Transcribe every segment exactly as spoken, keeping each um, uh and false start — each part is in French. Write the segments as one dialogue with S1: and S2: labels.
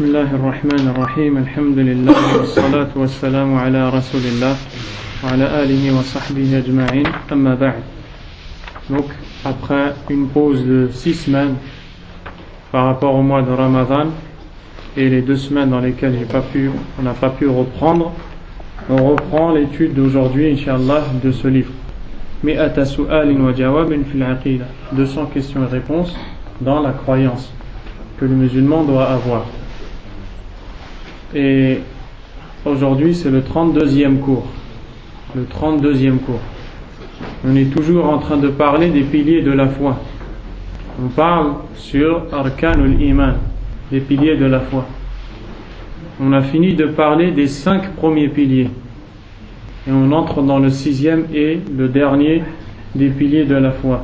S1: بسم الله الرحمن الرحيم الحمد لله والصلاة والسلام على رسول الله وعلى آله وصحبه أجمعين أما بعد. Donc après une pause de six semaines par rapport au mois de Ramadan et les deux semaines dans lesquelles j'ai pas pu, on n'a pas pu reprendre, on reprend l'étude d'aujourd'hui Inch'Allah de ce livre Mi'ata su'alin wa jawabin fil aqida, deux cents questions et réponses dans la croyance que le musulman doit avoir. Et aujourd'hui c'est le trente-deuxième cours. Le trente-deuxième cours. On est toujours en train de parler des piliers de la foi. On parle sur Arkanul Iman, des piliers de la foi. On a fini de parler des cinq premiers piliers. Et on entre dans le sixième et le dernier des piliers de la foi.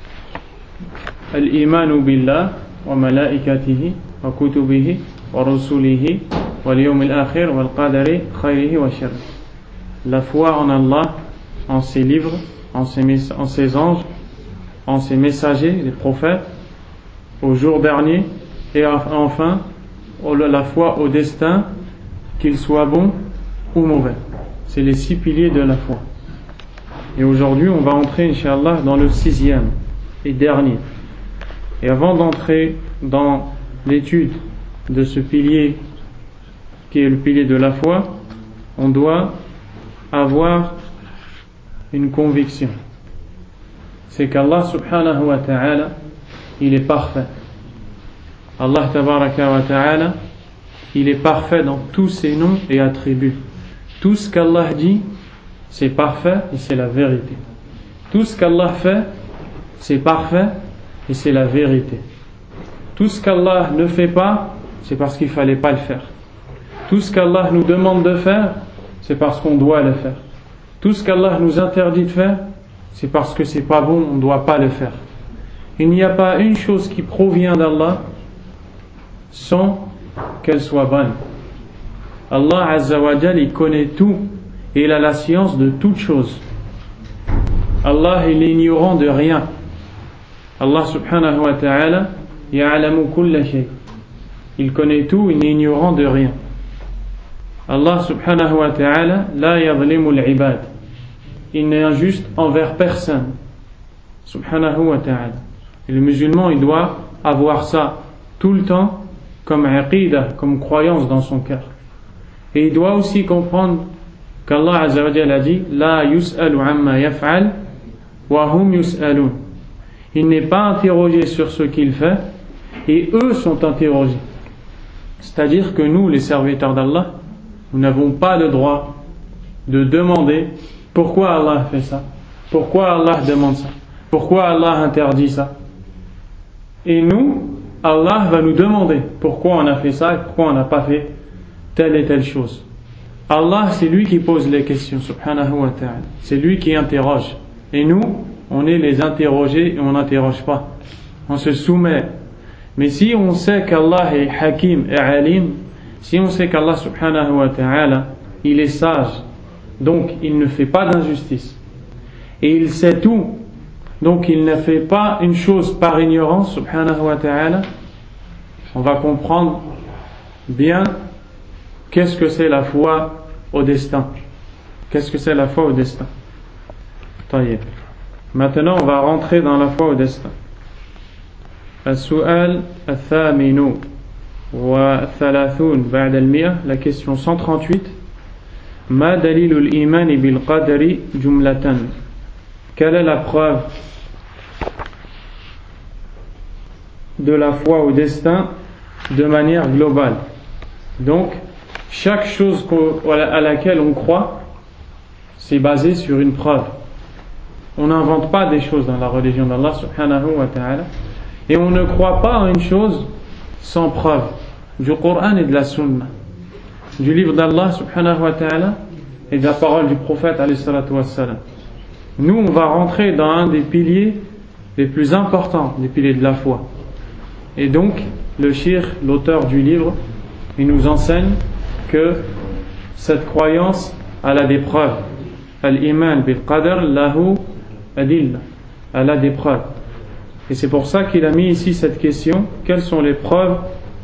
S1: Al-Imanu billah wa malaikatihi wa kutubihi wa rusulihi wal yawmil akhir wal qadari khayrihi wa sharrihi. La foi en Allah, en ses livres, en ses, en ses anges, en ses messagers, les prophètes, au jour dernier, et enfin la foi au destin, qu'il soit bon ou mauvais. C'est les six piliers de la foi. Et aujourd'hui on va entrer Inch'Allah dans le sixième et dernier. Et avant d'entrer dans l'étude de ce pilier qui est le pilier de la foi, on doit avoir une conviction. C'est qu'Allah subhanahu wa ta'ala, il est parfait. Allah tabaraka wa ta'ala, il est parfait dans tous ses noms et attributs. Tout ce qu'Allah dit, c'est parfait et c'est la vérité. Tout ce qu'Allah fait, c'est parfait et c'est la vérité. Tout ce qu'Allah ne fait pas, c'est parce qu'il ne fallait pas le faire. Tout ce qu'Allah nous demande de faire, c'est parce qu'on doit le faire. Tout ce qu'Allah nous interdit de faire, c'est parce que c'est pas bon, on ne doit pas le faire. Il n'y a pas une chose qui provient d'Allah sans qu'elle soit bonne. Allah Azza wa Jal, il connaît tout et il a la science de toutes choses. Allah, il est ignorant de rien. Allah subhanahu wa ta'ala ya'lamu kulla shay. Il connaît tout, il est ignorant de rien. Allah subhanahu wa ta'ala la yadhlimu al-ibad. Il n'est injuste envers personne. Subhanahu wa ta'ala. Et le musulman, il doit avoir ça tout le temps comme aqida, comme croyance dans son cœur. Et il doit aussi comprendre qu'Allah Azza wa Jalla a dit la yus'alu amma yaf'al wa hum yus'alun. Il n'est pas interrogé sur ce qu'il fait et eux sont interrogés. C'est-à-dire que nous, les serviteurs d'Allah, nous n'avons pas le droit de demander pourquoi Allah fait ça, pourquoi Allah demande ça, pourquoi Allah interdit ça. Et nous, Allah va nous demander pourquoi on a fait ça et pourquoi on n'a pas fait telle et telle chose. Allah, c'est lui qui pose les questions, subhanahu wa ta'ala. C'est lui qui interroge. Et nous, on est les interrogés et on n'interroge pas. On se soumet. Mais si on sait qu'Allah est hakim et alim, si on sait qu'Allah subhanahu wa ta'ala, il est sage, donc il ne fait pas d'injustice, et il sait tout, donc il ne fait pas une chose par ignorance, subhanahu wa ta'ala, on va comprendre bien qu'est-ce que c'est la foi au destin. Qu'est-ce que c'est la foi au destin? Taïeb. Maintenant on va rentrer dans la foi au destin. As-su'al al-thaminu wa thalathun ba'da al-mi'a, la question cent trente-huit. Ma dalilul imani bil qadari jumlatan. Quelle est la preuve de la foi au destin de manière globale? Donc chaque chose à laquelle on croit, c'est basé sur une preuve. On n'invente pas des choses dans la religion d'Allah subhanahu wa ta'ala. Et on ne croit pas en une chose sans preuve du Coran et de la Sunna, du livre d'Allah subhanahu wa ta'ala et de la parole du prophète alayhi salatu wassalam. Nous on va rentrer dans un des piliers les plus importants des piliers de la foi. Et donc le cheikh, l'auteur du livre, il nous enseigne que cette croyance elle a des preuves. Al-iman bil qadar lahu adilla. Elle a des preuves. Et c'est pour ça qu'il a mis ici cette question: quelles sont les preuves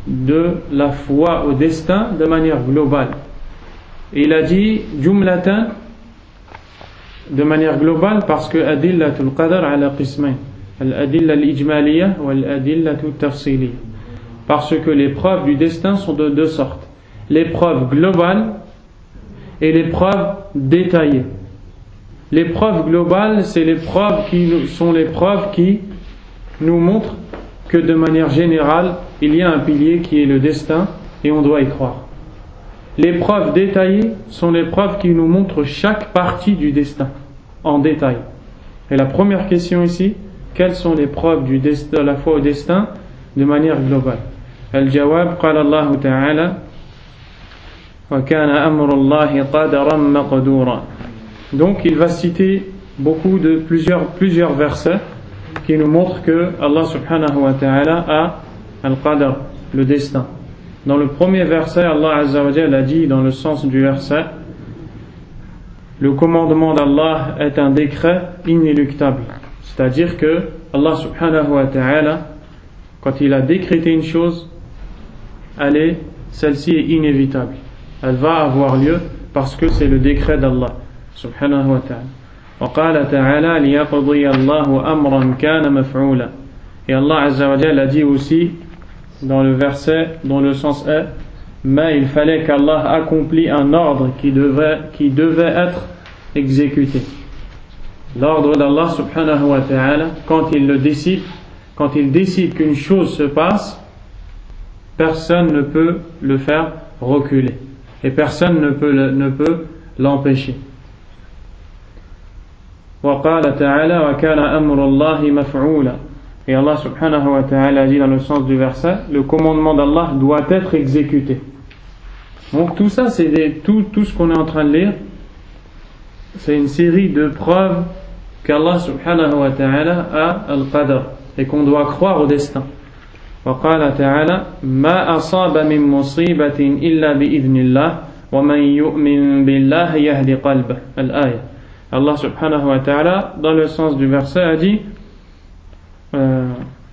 S1: de la foi au destin de manière globale. Et il a dit jumlatan, de manière globale, parce que adillatul qadar ala qismain, al-adilla al-ijmaliyah wa al-adillatu tafsiliyah, parce que les preuves du destin sont de deux sortes: les preuves globales et les preuves détaillées. Les preuves globales, c'est les preuves qui sont les preuves qui nous montrent que de manière générale il y a un pilier qui est le destin et on doit y croire. Les preuves détaillées sont les preuves qui nous montrent chaque partie du destin en détail. Et la première question ici, quelles sont les preuves du destin, de la foi au destin de manière globale? Al-jawab, qala Allah ta'ala, wa kana amrullahi qadaran maqdura. Donc il va citer beaucoup de plusieurs, plusieurs versets qui nous montrent que Allah subhanahu wa ta'ala a al-qadar, le destin. Dans le premier verset, Allah Azza wa Jalla a dit, dans le sens du verset, le commandement d'Allah est un décret inéluctable. C'est-à-dire que Allah subhanahu wa ta'ala, quand il a décrété une chose, elle est, celle-ci est inévitable. Elle va avoir lieu parce que c'est le décret d'Allah subhanahu wa ta'ala. وقال تعالى ليقضي الله أمرا كان مفعولا. Et Allah Azza wa Jalla a dit aussi dans le verset dont le sens est, mais il fallait qu'Allah accomplit un ordre qui devait, qui devait être exécuté. L'ordre d'Allah subhanahu wa ta'ala, quand il le décide, quand il décide qu'une chose se passe, personne ne peut le faire reculer et personne ne peut, le, ne peut l'empêcher. وقال تعالى وكان أمر الله مفعولا. Et Allah subhanahu wa ta'ala dit dans le sens du verset, le commandement d'Allah doit être exécuté. Donc tout ça, c'est des, tout, tout ce qu'on est en train de lire, c'est une série de preuves qu'Allah subhanahu wa ta'ala a al-qadar et qu'on doit croire au destin. وقال تعالى ما أصاب من مصيبة إلا بإذن الله ومن يؤمن بالله يهدي قلبه. الآية. Allah subhanahu wa ta'ala, dans le sens du verset, a dit Euh,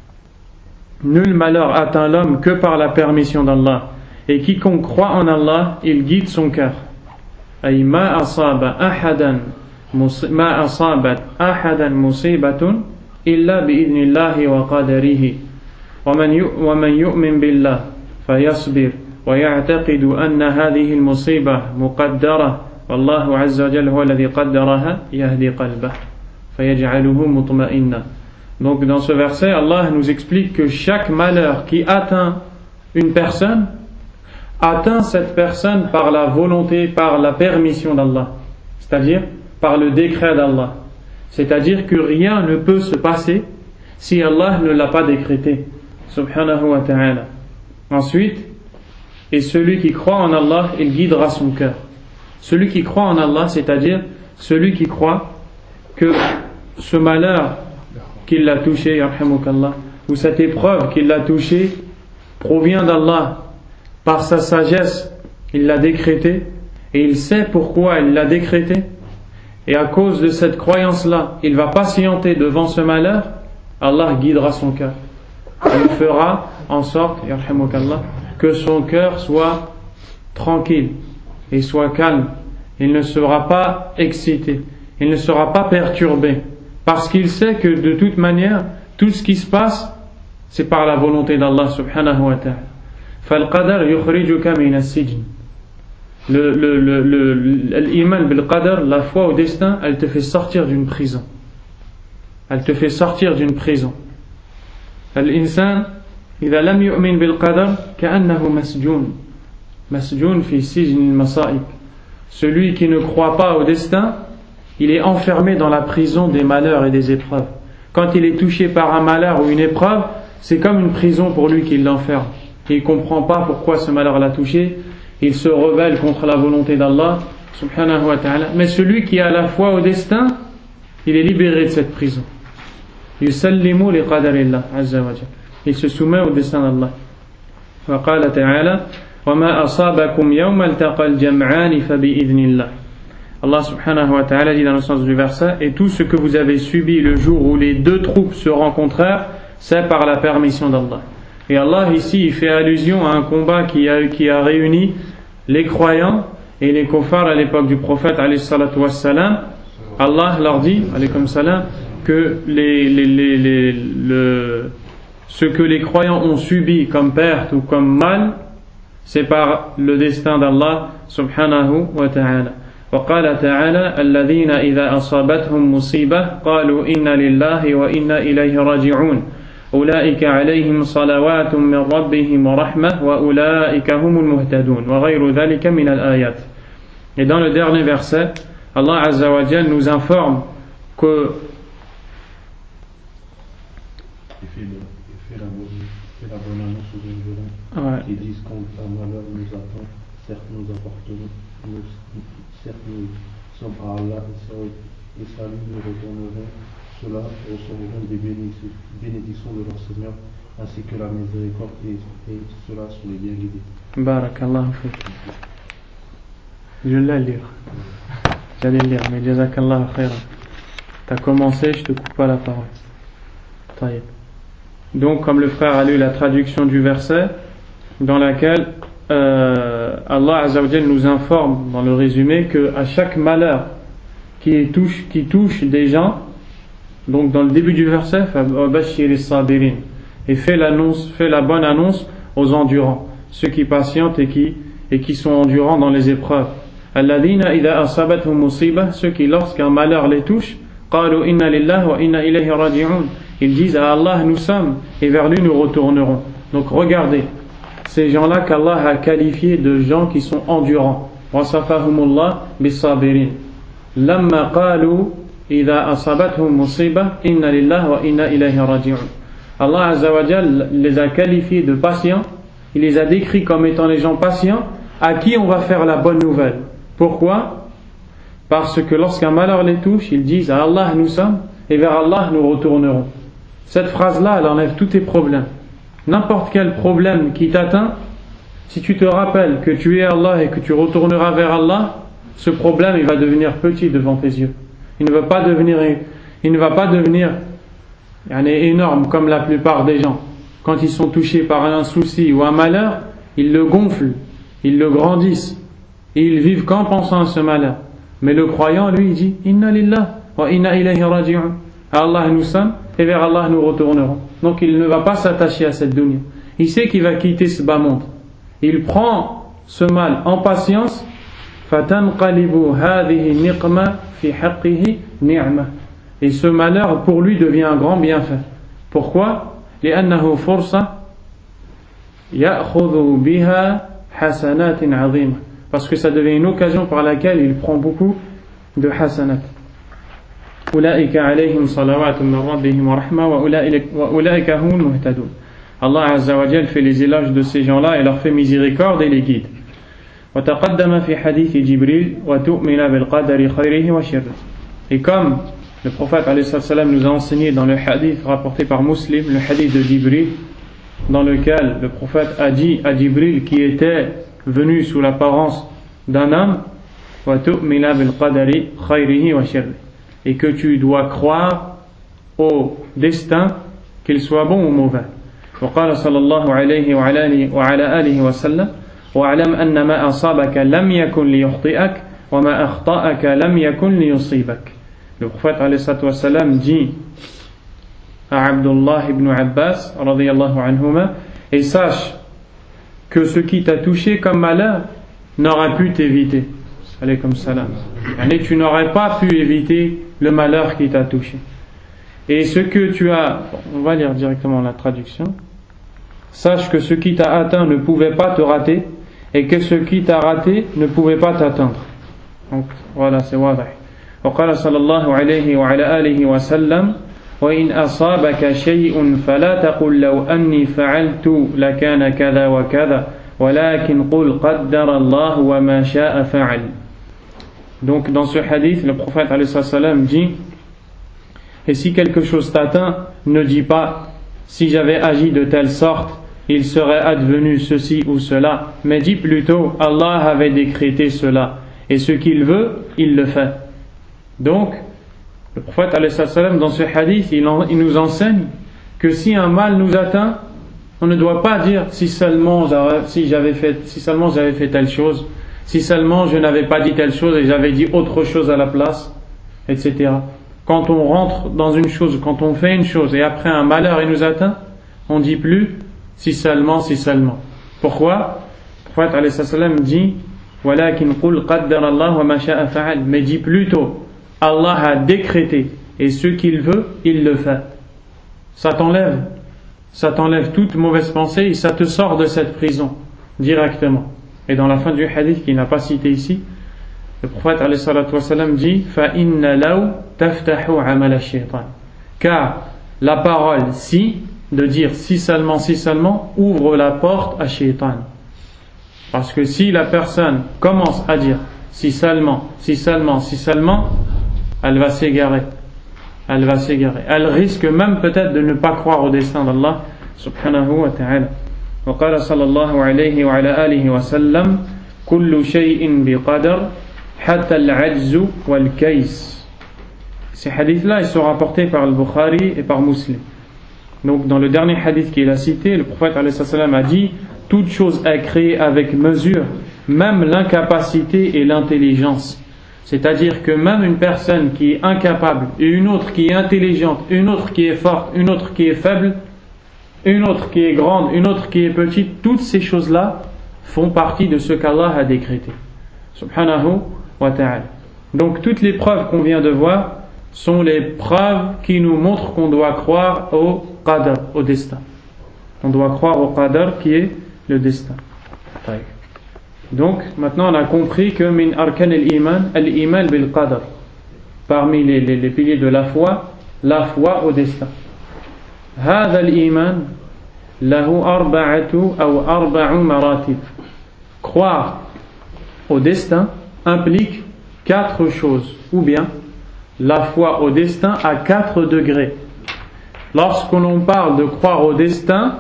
S1: nul malheur atteint l'homme que par la permission d'Allah, et quiconque croit en Allah, il guide son cœur. Ay ma asaba ahadan ma asabat ahadan musibatun illa bi idnillahi wa qadarihi wa man yu'min billah fayasbir wa ya'taqidu anna hadhihi al-musibah muqaddarah wallahu azza wa jalla huwa alladhi qaddaraha yahdi qalbah fayaj'aluhu mutma'inna. Donc dans ce verset, Allah nous explique que chaque malheur qui atteint une personne, atteint cette personne par la volonté, par la permission d'Allah, c'est-à-dire par le décret d'Allah. C'est-à-dire que rien ne peut se passer si Allah ne l'a pas décrété, subhanahu wa ta'ala. Ensuite, et celui qui croit en Allah, il guidera son cœur. Celui qui croit en Allah, c'est-à-dire celui qui croit que ce malheur qui l'a touché, yarhamukallah, ou cette épreuve qui l'a touché provient d'Allah par sa sagesse, il l'a décrété et il sait pourquoi il l'a décrété, et à cause de cette croyance-là il va patienter devant ce malheur. Allah guidera son cœur, il fera en sorte, yarhamukallah, que son cœur soit tranquille et soit calme, il ne sera pas excité, il ne sera pas perturbé, parce qu'il sait que de toute manière tout ce qui se passe c'est par la volonté d'Allah subhanahu wa ta'ala. فالقدر يخرجك من السجن. Le, le, le, le, l'iman bil qadar, la foi au destin, elle te fait sortir d'une prison. Elle te fait sortir d'une prison. الإنسان إذا لم يؤمن بالقدر كأنه مسجون مسجون في سجن المصائب. Celui qui ne croit pas au destin, il est enfermé dans la prison des malheurs et des épreuves. Quand il est touché par un malheur ou une épreuve, c'est comme une prison pour lui qui l'enferme. Il ne comprend pas pourquoi ce malheur l'a touché, il se rebelle contre la volonté d'Allah subhanahu wa ta'ala. Mais celui qui a la foi au destin, il est libéré de cette prison. Yusallimu li qadarillah azza wa jalla. Il se soumet au destin d'Allah. Wa qala ta'ala wa ma asabakum yawma altaqa al-jam'an fa bi idhnillah. Allah subhanahu wa ta'ala dit dans le sens du verset, et tout ce que vous avez subi le jour où les deux troupes se rencontrèrent, c'est par la permission d'Allah. Et Allah ici il fait allusion à un combat qui a, qui a réuni les croyants et les kuffars à l'époque du prophète alayhi salatu wassalam. Allah leur dit alaykum salam, que les, les, les, les, le, ce que les croyants ont subi comme perte ou comme mal, c'est par le destin d'Allah subhanahu wa ta'ala. وقال تعالى الذين إذا أصابتهم مصيبة قالوا إنا لله وإنا إليه راجعون أولئك عليهم صلوات من ربهم ورحمة وأولئك هم المهتدون وغير ذلك من الآيات. Et dans le dernier verset, Allah Azza wa Jal nous informe que
S2: il fait, le, il fait, la, bonne, il fait la bonne annonce aux ingérents ouais. Qui disent quand un malheur nous attend, certes nous apporterons, nous, certes nous sommes à Allah et salut nous retournerons, ceux-là recevront des bénédictions de leur Seigneur ainsi que la miséricorde et, et ceux-là sont les bien guidés.
S1: Barakallahu fik. Je l'ai lire. J'allais le lire, mais jazakallahu khairan. T'as commencé, je te coupe pas la parole. Taïb. Donc, comme le frère a lu la traduction du verset, dans laquelle euh, Allah Azza wa Jal nous informe dans le résumé que à chaque malheur qui touche, qui touche des gens, donc dans le début du verset, et fait l'annonce, fait la bonne annonce aux endurants, ceux qui patientent et qui et qui sont endurants dans les épreuves. Alladhina idha asabatuhum musibah, ceux qui lorsqu'un malheur les touche, qalu inna lillahi wa inna ilayhi raji'un, ils disent à Allah nous sommes et vers lui nous retournerons. Donc regardez ces gens-là qu'Allah a qualifiés de gens qui sont endurants. Wasafahumullah bis-sabirin. Lamma qalu idha asabatuhum musibah inna lillahi wa inna ilayhi raji'un. Allah Azza wa Jal les a qualifiés de patients. Il les a décrits comme étant les gens patients à qui on va faire la bonne nouvelle. Pourquoi? Parce que lorsqu'un malheur les touche, ils disent à Allah nous sommes et vers Allah nous retournerons. Cette phrase-là, elle enlève tous tes problèmes. N'importe quel problème qui t'atteint, si tu te rappelles que tu es Allah et que tu retourneras vers Allah, ce problème il va devenir petit devant tes yeux. Il ne va pas devenir, il ne va pas devenir énorme comme la plupart des gens. Quand ils sont touchés par un souci ou un malheur, ils le gonflent, ils le grandissent et ils vivent qu'en pensant à ce malheur. Mais le croyant, lui, il dit inna lillah wa inna ilayhi raji'un. Allah nous sommes et vers Allah nous retournerons. Donc il ne va pas s'attacher à cette dunya. Il sait qu'il va quitter ce bas monde. Il prend ce mal en patience. fatanqalibu hadhihi niqma fi haqqihi ni'ma. Et ce malheur pour lui devient un grand bienfait. Pourquoi? لأنه فرصة يأخذ بها حسنات عظيمة. Parce que ça devient une occasion par laquelle il prend beaucoup de hasanat. أولئك عليهم صلوات من ربهم ورحمة وأولئك هم المهتدون. Allah Azza wa Jal fait les éloges de ces gens-là et leur fait miséricorde et les guide. وتقدم في حديث جبريل وتؤمن بالقدر خيره وشره. Et comme le prophète alayhi salam nous a enseigné dans le hadith rapporté par Muslim, le hadith de Jibril, dans lequel le prophète a dit à Jibril qui était venu sous l'apparence d'un homme, وَتُؤْمِنَ بِالْقَدَرِ خَيْرِهِ وَشَرِّهِ, et que tu dois croire au destin, qu'il soit bon ou mauvais. وقال صلى الله عليه وعلى آله وسلم وَاعْلَمْ أَنَّ مَا أَصَابَكَ لَمْ يَكُنْ لِيُخْطِئَكَ وَمَا أَخْطَأَكَ لَمْ يَكُنْ لِيُصِيبَكَ. Le prophète alayhi salam dit à Abdullah ibn Abbas radiyallahu anhuma, et sache que ce qui t'a touché comme malheur n'aura pu t'éviter. Alaykum salam. Et tu n'aurais pas pu éviter le malheur qui t'a touché. Et ce que tu as, on va lire directement la traduction. Sache que ce qui t'a atteint ne pouvait pas te rater, et que ce qui t'a raté ne pouvait pas t'atteindre. Donc voilà, c'est wadah. وقال صلى الله عليه وعلى آله وسلم وإن أصابك شيء فلا تقل لو أني فعلت لكان كذا وكذا ولكن قل قدر الله وما شاء فعل. Donc dans ce hadith, le prophète alayhi salam dit, et si quelque chose t'atteint, ne dis pas si j'avais agi de telle sorte il serait advenu ceci ou cela, mais dis plutôt Allah avait décrété cela et ce qu'il veut il le fait. Donc, le prophète alayhi salam dans ce hadith, il, en, il nous enseigne que si un mal nous atteint, On ne doit pas dire si seulement si j'avais fait, si seulement j'avais fait telle chose, si seulement je n'avais pas dit telle chose et j'avais dit autre chose à la place, et cetera. Quand on rentre dans une chose, quand on fait une chose et après un malheur il nous atteint, on ne dit plus si seulement, si seulement. Pourquoi? Le prophète alayhi salam dit وَلَكِنْ قُلْ قَدَّرَ اللَّهُ وَمَا شَاءَ فَعَلَ, mais dit plutôt Allah a décrété et ce qu'il veut, il le fait. Ça t'enlève, ça t'enlève toute mauvaise pensée et ça te sort de cette prison directement. Et dans la fin du hadith qu'il n'a pas cité ici, le prophète alayhi salatu wassalam dit فَإِنَّ لَوْ تَفْتَحُ عَمَلَ الشَّيْطَانِ, car la parole si, de dire si seulement, si seulement, ouvre la porte à Shaitan. Parce que si la personne commence à dire si seulement, si seulement, si seulement, elle va s'égarer. Elle va s'égarer. Elle risque même peut-être de ne pas croire au destin d'Allah subhanahu wa ta'ala. وقال صلى الله عليه وعلى آله وسلم كل شيء بقدر حتى العجز والكيس. Ces hadiths-là, ils sont rapportés par le Bukhari et par Muslim. Donc dans le dernier hadith qu'il a cité, le prophète alayhi salam a dit toute chose est créée avec mesure, même l'incapacité et l'intelligence. C'est-à-dire que même une personne qui est incapable, et une autre qui est intelligente, une autre qui est forte, une autre qui est faible, une autre qui est grande, une autre qui est petite, toutes ces choses-là font partie de ce qu'Allah a décrété. Subhanahu wa ta'ala. Donc toutes les preuves qu'on vient de voir sont les preuves qui nous montrent qu'on doit croire au qadar, au destin. On doit croire au qadar qui est le destin. Donc maintenant on a compris que min arkan al-iman, al-iman bil qadar, parmi les, les, les piliers de la foi, la foi au destin. هذا الإيمان له أربعة أو أربع مراتب. Croire au destin implique quatre choses, ou bien la foi au destin à quatre degrés. Lorsque l'on parle de croire au destin,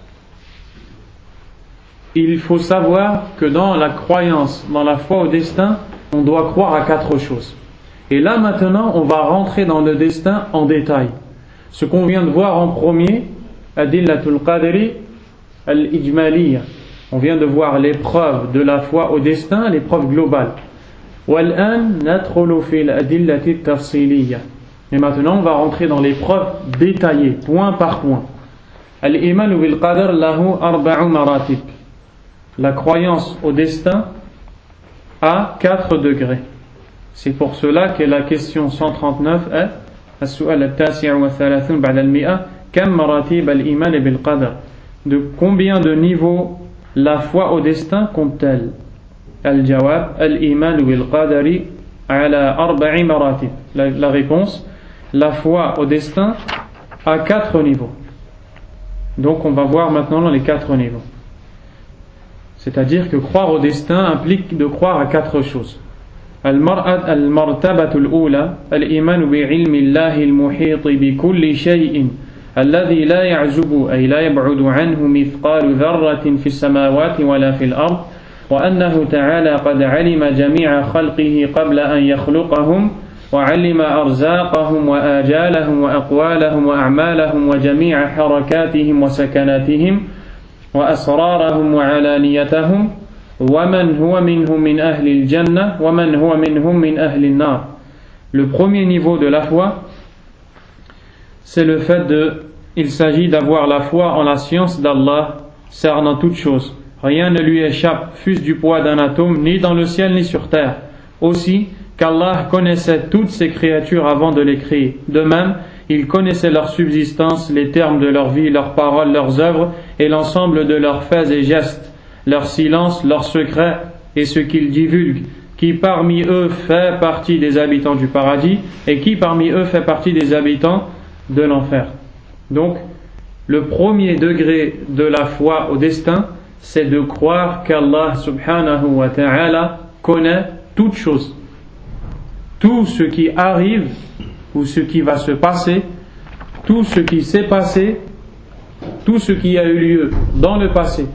S1: il faut savoir que dans la croyance, dans la foi au destin, on doit croire à quatre choses. Et là maintenant, on va rentrer dans le destin en détail. Ce qu'on vient de voir en premier, Adillatul Qadri al-Ijmaliyya. On vient de voir les preuves de la foi au destin, les preuves globales. وَالْآنَ نَدْخُلُ فِي الْأَدِلَّةِ التَّفْصِيلِيَّةِ. Et maintenant, on va rentrer dans les preuves détaillées, point par point. Al-Iman bil Qadar lahu arba'u maratib. La croyance au destin a quatre degrés. C'est pour cela que la question cent trente-neuf est السؤال التاسع والثلاثون بعد المئة كم مراتب الإيمان بالقدر. De combien de niveaux la foi au destin compte-t-elle? الجواب الإيمان بالقدر على أربع مراتب. La, la réponse, la foi au destin a quatre niveaux. Donc on va voir maintenant les quatre niveaux. C'est-à-dire que croire au destin implique de croire à quatre choses. المرتبة الأولى الإيمان بعلم الله المحيط بكل شيء الذي لا يعزب أي لا يبعد عنه مثقال ذرة في السماوات ولا في الأرض وأنه تعالى قد علم جميع خلقه قبل أن يخلقهم وعلم أرزاقهم وآجالهم وأقوالهم وأعمالهم وجميع حركاتهم وسكناتهم وأسرارهم وعلانيتهم وَمَنْ هُوَ مِنْهُمْ مِنْ أَهْلِ الْجَنَّةِ وَمَنْ هُوَ مِنْهُمْ مِنْ أَهْلِ النَّارِ. Le premier niveau de la foi, c'est le fait de, il s'agit d'avoir la foi en la science d'Allah cernant toutes choses. Rien ne lui échappe, fût-ce du poids d'un atome, ni dans le ciel ni sur terre. Aussi qu'Allah connaissait toutes ces créatures avant de les créer. De même, il connaissait leur subsistance, les termes de leur vie, leurs paroles, leurs œuvres et l'ensemble de leurs faits et gestes, leur silence, leurs secrets et ce qu'ils divulguent, qui parmi eux fait partie des habitants du paradis et qui parmi eux fait partie des habitants de l'enfer. Donc, le premier degré de la foi au destin, c'est de croire qu'Allah subhanahu wa ta'ala connaît toutes choses. Tout ce qui arrive ou ce qui va se passer, tout ce qui s'est passé, tout ce qui a eu lieu dans le passé.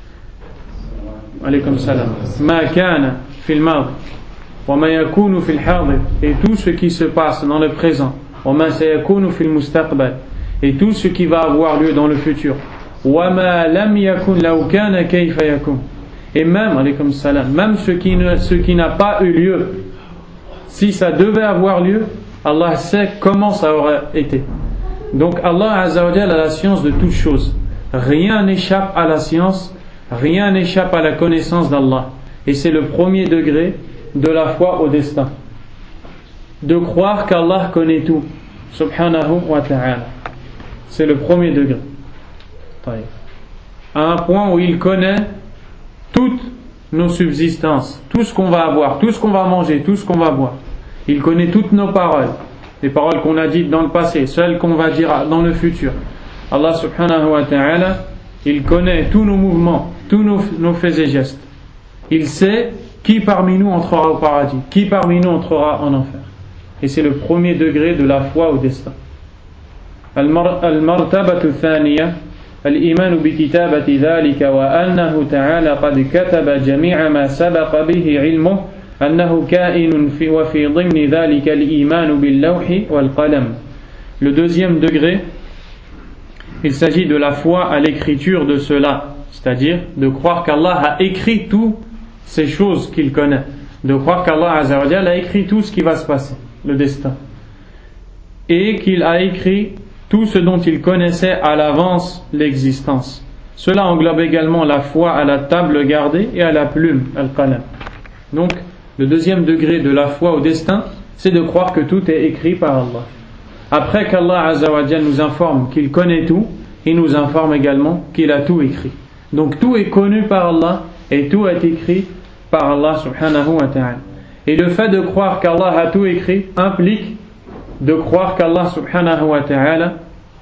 S1: Alaykum salam. Ma kana fil madi wa ma yakunu fil hadir, et tout ce qui se passe dans le présent, wa ma sayakunu fil mustaqbal, et tout ce qui va avoir lieu dans le futur. وَمَا لَمْ يَكُنْ لَوْ كَانَ كَيْفَ يَكُنْ. Et même, alaykum salam, même ce qui, ne, ce qui n'a pas eu lieu, si ça devait avoir lieu, Allah sait comment ça aurait été. Donc Allah Azza wa Jalla a la science de toutes choses. Rien n'échappe à la science, rien n'échappe à la connaissance d'Allah. Et c'est le premier degré de la foi au destin. De croire qu'Allah connaît tout, subhanahu wa ta'ala. C'est le premier degré. À un point où il connaît toutes nos subsistances, tout ce qu'on va avoir, tout ce qu'on va manger, tout ce qu'on va boire. Il connaît toutes nos paroles, les paroles qu'on a dites dans le passé, celles qu'on va dire dans le futur. Allah subhanahu wa ta'ala, il connaît tous nos mouvements, tous nos, nos faits et gestes. Il sait qui parmi nous entrera au paradis, qui parmi nous entrera en enfer. Et c'est le premier degré de la foi au destin. Al-martabatu thaniya الإيمان بكتابة ذلك وأنه تعالى قد كتب جميع ما سبق به علمه أنه كائن في وفي ضمن ذلك الإيمان باللوح والقلم. Le deuxième degré, il s'agit de la foi à l'écriture de cela, c'est-à-dire de croire qu'Allah a écrit toutes ces choses qu'il connaît, de croire qu'Allah Azza wa Jalla a écrit tout ce qui va se passer, le destin, et qu'il a écrit tout ce dont il connaissait à l'avance l'existence. Cela englobe également la foi à la table gardée et à la plume, al-qalam. Donc, le deuxième degré de la foi au destin, c'est de croire que tout est écrit par Allah. Après qu'Allah Azza wa Jalla nous informe qu'il connaît tout, il nous informe également qu'il a tout écrit. Donc tout est connu par Allah et tout est écrit par Allah subhanahu wa ta'ala. Et le fait de croire qu'Allah a tout écrit implique de croire qu'Allah subhanahu wa ta'ala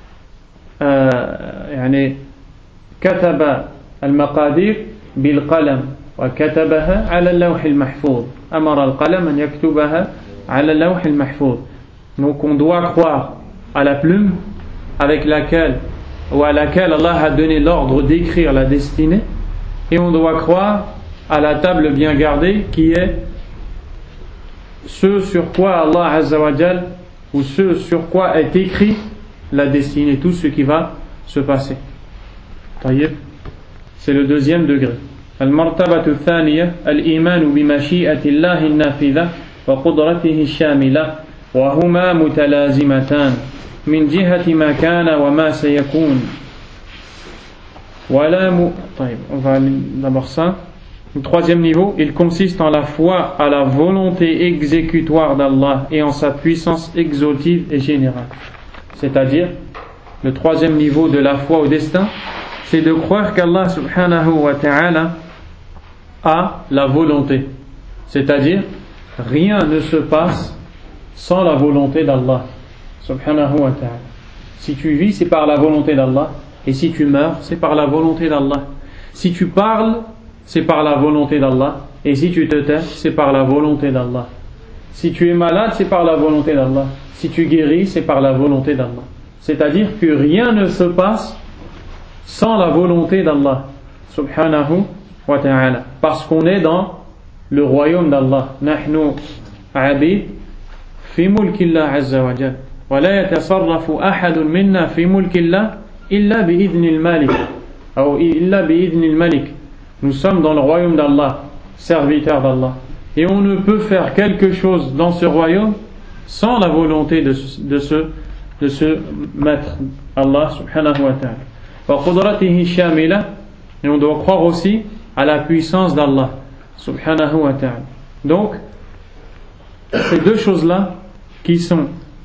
S1: يعني كتب المقادير بالقلم وكتبها على اللوح المحفوظ أمر القلم أن يكتبها على اللوح المحفوظ. Donc on doit croire à la plume avec laquelle ou à laquelle Allah a donné l'ordre d'écrire la destinée, et on doit croire à la table bien gardée qui est ce sur quoi Allah Azza wa Jal ou ce sur quoi est écrit la destinée, tout ce qui va se passer. طيب. C'est le deuxième degré. المرتبة الثانية الإيمان بمشيئة الله النافذة وقدرته الشاملة وهما متلازمتان من جهة ما كان وما سيكون ولا م... طيب, on va d'abord ça. Le troisième niveau, il consiste en la foi à la volonté exécutoire d'Allah et en sa puissance exhaustive et générale. C'est-à-dire, le troisième niveau de la foi au destin, c'est de croire qu'Allah subhanahu wa ta'ala a la volonté. C'est-à-dire, rien ne se passe sans la volonté d'Allah subhanahu wa ta'ala. Si tu vis, c'est par la volonté d'Allah, et si tu meurs, c'est par la volonté d'Allah. Si tu parles, c'est par la volonté d'Allah, et si tu te tais, c'est par la volonté d'Allah. Si tu es malade, c'est par la volonté d'Allah. Si tu guéris, c'est par la volonté d'Allah. C'est-à-dire que rien ne se passe sans la volonté d'Allah subhanahu wa ta'ala, parce qu'on est dans le royaume d'Allah. Nahnu abid fi mulkillah azza wa jal wa la yatasarrafu ahadun minna fi mulkillah illa bi idnil malik ou illa bi idnil malik. Nous sommes dans le royaume d'Allah, serviteurs d'Allah, et on ne peut faire quelque chose dans ce royaume sans la volonté de, de, ce, de ce maître, Allah subhanahu wa ta'ala. Wa qudratihi shamila, et on doit croire aussi à la puissance d'Allah subhanahu wa ta'ala. Donc, ces deux choses-là qui sont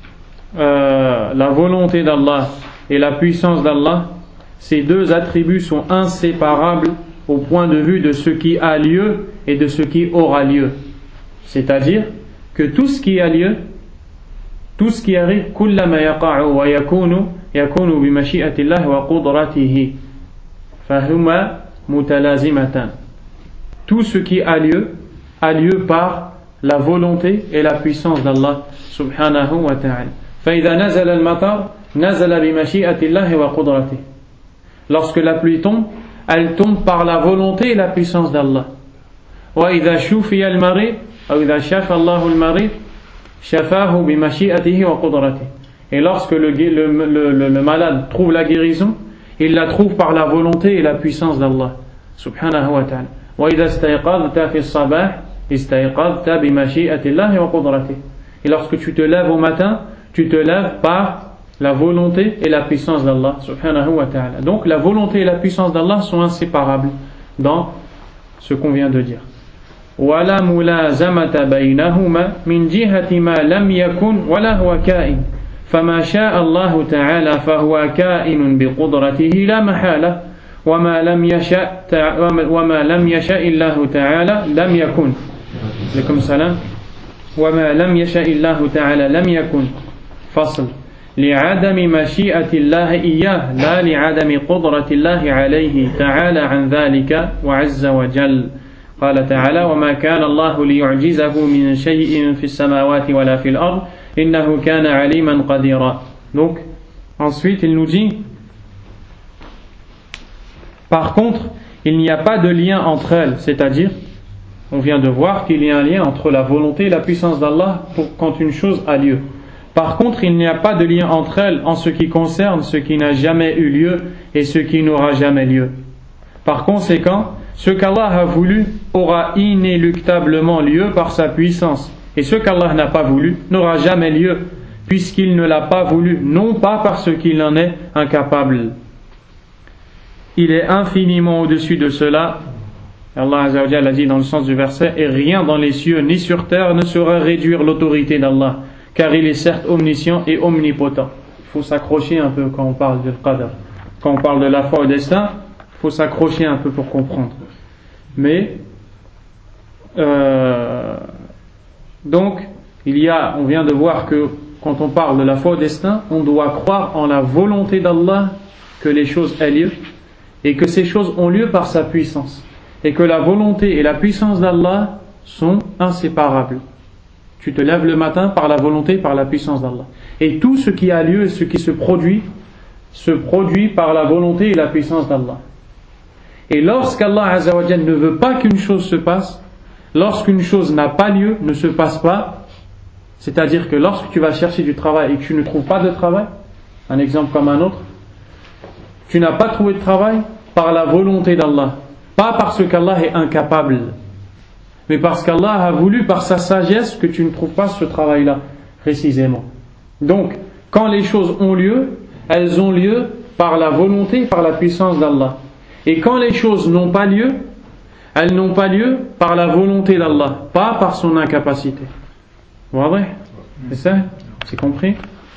S1: euh, la volonté d'Allah et la puissance d'Allah, ces deux attributs sont inséparables au point de vue de ce qui a lieu et de ce qui aura lieu. C'est-à-dire que tout ce qui a lieu, tout ce qui arrive, kullama yaqa'u wa yakunu yakunu bi mashi'ati Allah wa qudratihi fahuma mutalazimatan. Tout ce qui a lieu a lieu par la volonté et la puissance d'Allah subhanahu wa ta'ala. Fa idha nazala al-matar nazala bi mashi'ati Allah wa qudratihi. Lorsque la pluie tombe, elle tombe par la volonté et la puissance d'Allah. Wa idha shufiya al-marid ou idha shafa Allahu al-marid shafahu bi mashi'atihi wa qudratihi. Et lorsque le, le, le, le, le malade trouve la guérison, il la trouve par la volonté et la puissance d'Allah subhanahu wa ta'ala. وَإِذَا اسْتَيْقَظْتَ فِي الصَّبَاحِ اسْتَيْقَظْتَ بِمَشِيئَةِ اللَّهِ وَقُدْرَتِهِ. Et lorsque tu te lèves au matin, tu te lèves par la volonté et la puissance d'Allah subhanahu wa ta'ala. Donc la volonté et la puissance d'Allah sont inséparables dans ce qu'on vient de dire. وَلَا مُلَازَمَةَ بَيْنَهُمَا مِنْ جِهَةِ مَا لَمْ يَكُنْ وَلَا هُوَ كَائِنٌ فَمَا شَاءَ اللَّهُ تَعَالَى فَهُوَ كَائِنٌ بِقُدْرَتِهِ لَا مَحَالَةَ وَمَا لَمْ يَشَأْ وَمَا لَمْ يَشَأِ اللَّهُ تَعَالَى لَمْ يَكُنْ. عليكم السلام. وَمَا لَمْ يَشَأِ اللَّهُ تَعَالَى لَمْ يَكُنْ. فصل. لعدم مشيئة الله إياه لا لعدم قدرة الله عليه تعالى عن ذلك وعز وجل. قال تعالى وما كان الله ليعجزه من شيء في السماوات ولا في الأرض إنه كان عليما قديرا. Donc ensuite il nous dit par contre il n'y a pas de lien entre elles, c'est-à-dire on vient de voir qu'il y a un lien entre la volonté et la puissance d'Allah pour quand une chose a lieu. Par contre, il n'y a pas de lien entre elles en ce qui concerne ce qui n'a jamais eu lieu et ce qui n'aura jamais lieu. Par conséquent, ce qu'Allah a voulu aura inéluctablement lieu par sa puissance, et ce qu'Allah n'a pas voulu n'aura jamais lieu, puisqu'il ne l'a pas voulu, non pas parce qu'il en est incapable. Il est infiniment au-dessus de cela. Allah Azza wa Jalla a dit dans le sens du verset, et rien dans les cieux ni sur terre ne saurait réduire l'autorité d'Allah, car il est certes omniscient et omnipotent. Il faut s'accrocher un peu quand on parle de Qadr. Quand on parle de la foi au destin, il faut s'accrocher un peu pour comprendre. Mais, euh, donc, il y a, on vient de voir que quand on parle de la foi au destin, on doit croire en la volonté d'Allah que les choses aient lieu, et que ces choses ont lieu par sa puissance, et que la volonté et la puissance d'Allah sont inséparables. Tu te lèves le matin par la volonté, par la puissance d'Allah. Et tout ce qui a lieu et ce qui se produit, se produit par la volonté et la puissance d'Allah. Et lorsqu'Allah Azza wa Jalla ne veut pas qu'une chose se passe, lorsqu'une chose n'a pas lieu, ne se passe pas, c'est-à-dire que lorsque tu vas chercher du travail et que tu ne trouves pas de travail, un exemple comme un autre, tu n'as pas trouvé de travail par la volonté d'Allah, pas parce qu'Allah est incapable, mais parce qu'Allah a voulu par sa sagesse que tu ne trouves pas ce travail-là, précisément. Donc, quand les choses ont lieu, elles ont lieu par la volonté, par la puissance d'Allah. Et quand les choses n'ont pas lieu, elles n'ont pas lieu par la volonté d'Allah, pas par son incapacité. Vous voyez ? C'est ça ? C'est compris ?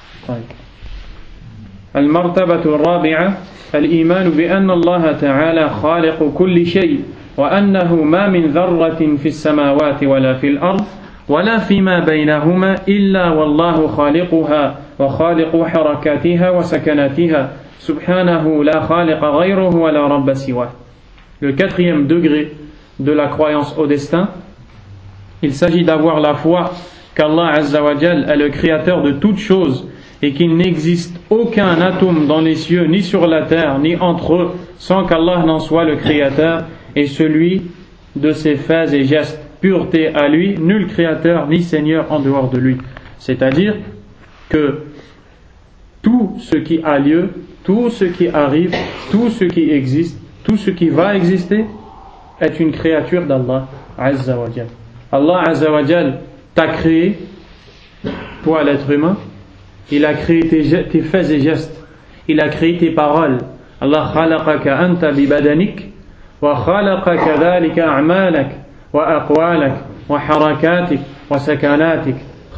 S1: المرتبة الرابعة الإيمان بأن الله تعالى خالق كل شيء وأنه ما من ذرة في السماوات ولا في الأرض ولا فيما بينهما إلا والله خالقها وخالق حركاتها وسكناتها سبحانه لا خالق غيره ولا رب سواه. Le quatrième degré de la croyance au destin, il s'agit d'avoir la foi qu'Allah Azza wa Jal est le créateur de toutes choses et qu'il n'existe aucun atome dans les cieux ni sur la terre ni entre eux sans qu'Allah n'en soit le créateur et celui de ses faits et gestes. Pureté à lui, nul créateur ni seigneur en dehors de lui. C'est-à-dire que tout ce qui a lieu, tout ce qui arrive, tout ce qui existe, tout ce qui va exister est une créature d'Allah Azza wa Jal. Allah Azza wa Jal t'a créé, toi l'être humain, il a créé tes, tes faits et gestes, il a créé tes paroles. Allah khalaqaka anta bi badanik wa khalaqa kadhalika a'malak wa aqwalak wa harakatik wa sakanatik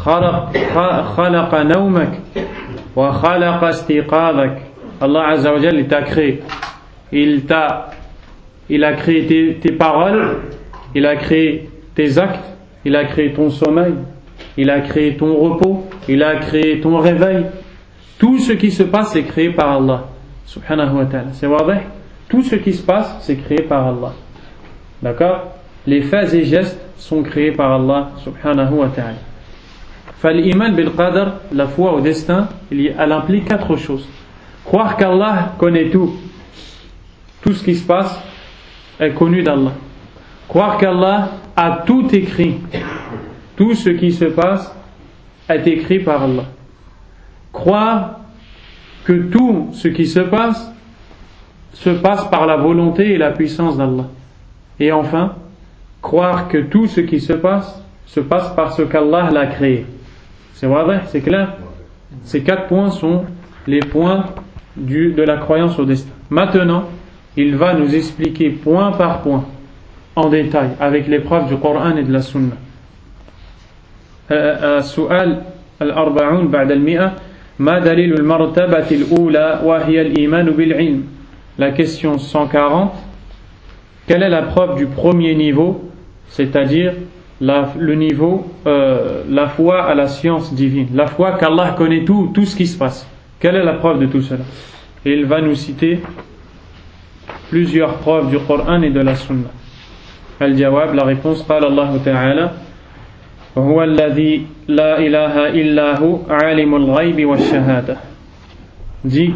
S1: khalaqa nawmak wa khalaqa istiqadak. Allah Azza wa Jal t'a créé, il t'a il a créé tes, tes paroles, il a créé tes actes, il a créé ton sommeil, il a créé ton repos, il a créé ton réveil. Tout ce qui se passe est créé par Allah subhanahu wa ta'ala. C'est vrai? Tout ce qui se passe c'est créé par Allah. D'accord? Les faits et gestes sont créés par Allah subhanahu wa ta'ala. Fal-iman bil-qadr, la foi au destin, elle implique quatre choses. Croire qu'Allah connaît tout. Tout ce qui se passe est connu d'Allah. Croire qu'Allah a tout écrit. Tout ce qui se passe est écrit par Allah. Croire que tout ce qui se passe se passe par la volonté et la puissance d'Allah. Et enfin, croire que tout ce qui se passe, se passe parce qu'Allah l'a créé. C'est vrai, c'est clair? Ces quatre points sont les points du, de la croyance au destin. Maintenant, il va nous expliquer point par point, en détail, avec les preuves du Coran et de la Sunna. السؤال الأربعون بعد المئة ما دليل المرتبة الأولى وهي الإيمان بالعلم. La question cent quarante, quelle est la preuve du premier niveau, c'est-à-dire la, le niveau, euh, la foi à la science divine, la foi qu'Allah connaît tout, tout ce qui se passe. Quelle est la preuve de tout cela? Et il va nous citer plusieurs preuves du Coran et de la Sunna. Al-Jawab, la réponse, قال الله تعالى هو الذي لا إله إلا هو عالم الغيب والشهادة. Dit,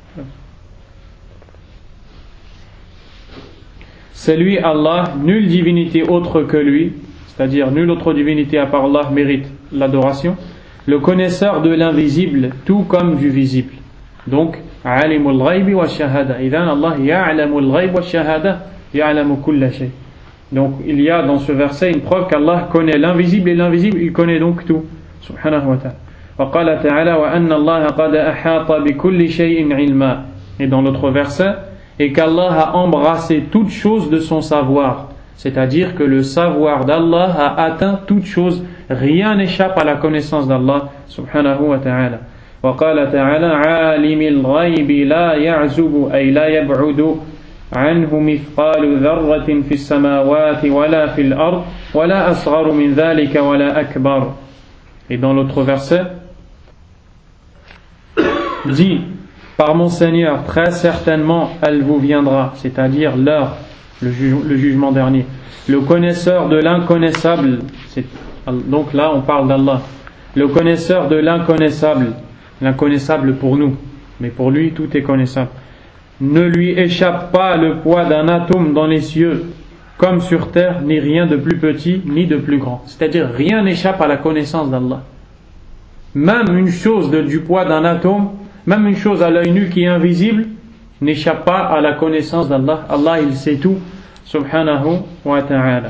S1: c'est lui Allah, nulle divinité autre que lui, c'est-à-dire nulle autre divinité à part Allah mérite l'adoration, le connaisseur de l'invisible tout comme du visible. Donc alimul ghaybi wa shahada, idhan Allah ya'lamul ghayb wa shahada, ya'lamu kulla shay. Donc il y a dans ce verset une preuve qu'Allah connaît l'invisible, et l'invisible il connaît donc tout, subhanahu wa ta'ala. Wa qala ta'ala wa anna Allah qad ahata bi kulli shay'in ilma. Et dans l'autre verset, et qu'Allah a embrassé toute chose de son savoir, c'est-à-dire que le savoir d'Allah a atteint toute chose, rien n'échappe à la connaissance d'Allah subhanahu wa ta'ala. Wa qala ta'ala alimil ghaybi la ya'zubu ay la yab'udu anhu mithqalu dharratin fis samawati wala fil ard wala asgharu min dhalika wala akbar. Et dans l'autre verset dit, par mon Seigneur, très certainement elle vous viendra, c'est-à-dire l'heure, le, juge, le jugement dernier, le connaisseur de l'inconnaissable, c'est, donc là on parle d'Allah, le connaisseur de l'inconnaissable, l'inconnaissable pour nous, mais pour lui tout est connaissable, ne lui échappe pas le poids d'un atome dans les cieux comme sur terre, ni rien de plus petit ni de plus grand, c'est-à-dire rien n'échappe à la connaissance d'Allah. Même une chose de, du poids d'un atome, même une chose à l'œil nu qui est invisible, n'échappe pas à la connaissance d'Allah. Allah il sait tout, subhanahu wa ta'ala.